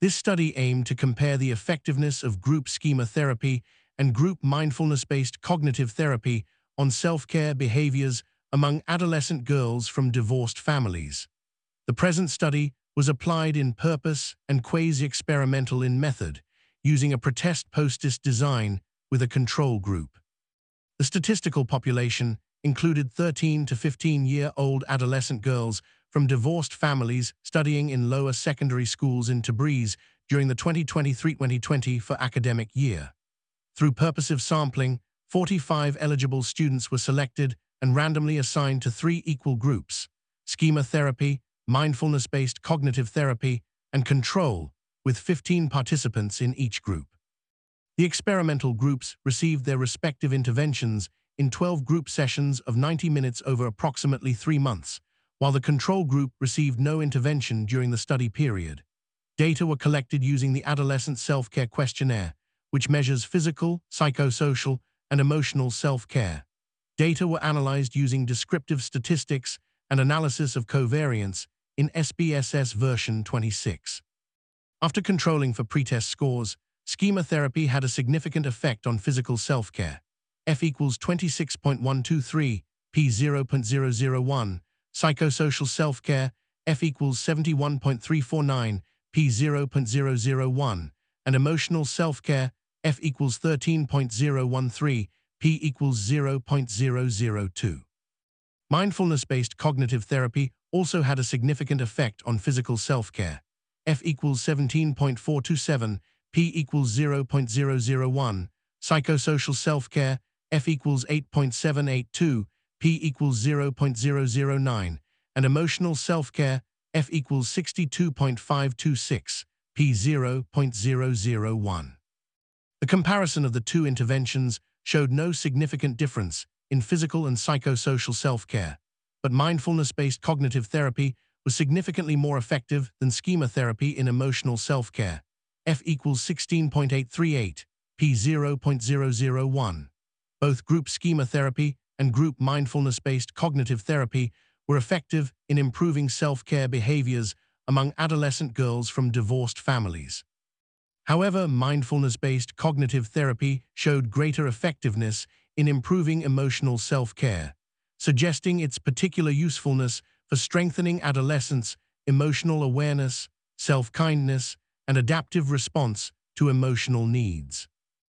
This study aimed to compare the effectiveness of group schema therapy and group mindfulness-based cognitive therapy on self-care behaviors among adolescent girls from divorced families. The present study was applied in purpose and quasi-experimental in method, using a pretest-post-ist design with a control group. The statistical population included 13 to 15-year-old adolescent girls from divorced families studying in lower secondary schools in Tabriz during the 2023-2024 academic year. Through purposive sampling, 45 eligible students were selected and randomly assigned to 3 equal groups: schema therapy, mindfulness-based cognitive therapy, and control, with 15 participants in each group. The experimental groups received their respective interventions in 12 group sessions of 90 minutes over approximately 3 months, while the control group received no intervention during the study period. Data were collected using the Adolescent Self-Care Questionnaire, which measures physical, psychosocial, and emotional self-care. Data were analyzed using descriptive statistics and analysis of covariance in SPSS version 26. After controlling for pretest scores, schema therapy had a significant effect on physical self-care. F equals 26.123, P 0.001, psychosocial self-care, F equals 71.349, P 0.001, and emotional self-care, F equals 13.013, P equals 0.002. Mindfulness-based cognitive therapy also had a significant effect on physical self-care. F equals 17.427, P equals 0.001, psychosocial self-care, F equals 8.782, P equals 0.009, and emotional self-care, F equals 62.526, P 0.001. The comparison of the two interventions showed no significant difference in physical and psychosocial self-care, but mindfulness-based cognitive therapy was significantly more effective than schema therapy in emotional self-care. F equals 16.838, P 0.001. Both group schema therapy and group mindfulness-based cognitive therapy were effective in improving self-care behaviors among adolescent girls from divorced families. However, mindfulness-based cognitive therapy showed greater effectiveness in improving emotional self-care, suggesting its particular usefulness for strengthening adolescents' emotional awareness, self-kindness, and adaptive response to emotional needs.